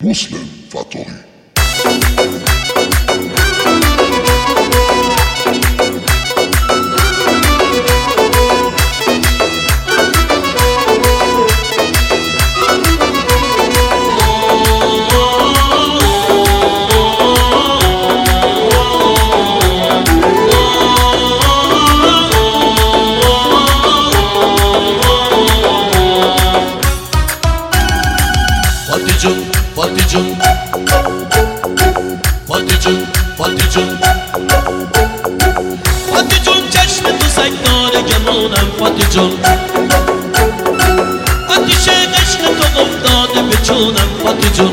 مسلم فتاحی. فاتی جون چشم تو سگدار گمانم. فاتی جون آتیش عشق تو افتاده به چونم. فاتی جون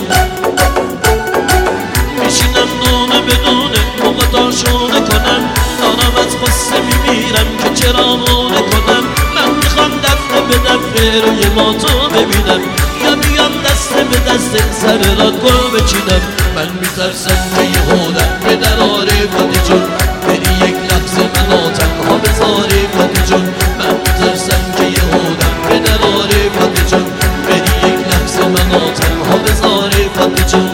میشینم دونه بدونه مقداشونه کنم، دارم از قصه میمیرم که چرا مونه کنم. من میخوام دفعه به دفعه روی ما تو ببینم، یا بیام دسته به دسته سر را گل بچینم. من میترسم که یه هودم به دراره. فاتی جون بری یک لحظه منو تنها بذاری. فاتی جون من میترسم که یه هودم به دراره. فاتی جون بری یک لحظه منو تنها بذاری. فاتی جون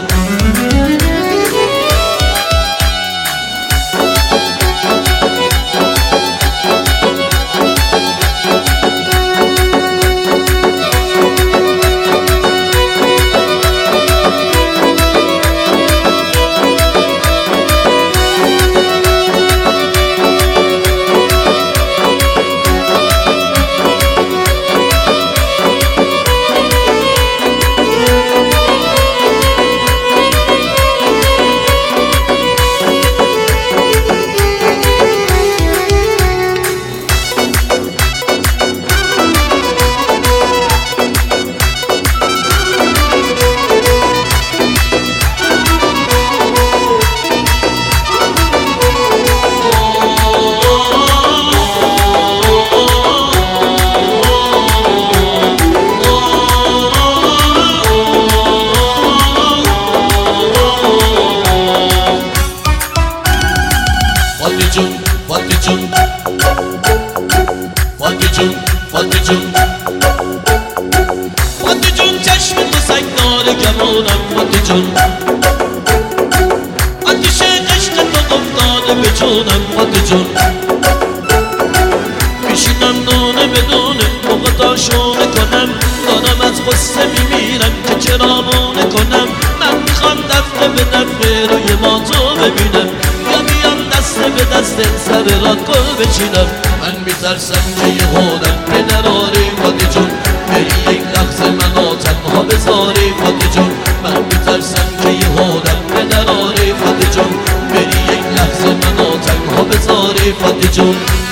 فاتی جون چشم تو سگدار گمانم. فاتی جون آتیش عشق تو افتاده به چونم. فاتی جون میشینم دونه بدونه مقداشونه کنم، دارم از قصه میمیرم که چرا مونه کنم. من میخوام دفعه به دفعه روی ما تو ببینم، یا بیام دسته به دسته سر را گل بچینم. من میترسم که یه هودم به دراره. فاتی جون بری یک لحظه منو تنها بذاری. فاتی جون من میترسم که یه هودم به دراره. فاتی جون بری یک لحظه منو تنها بذاری. فاتی جون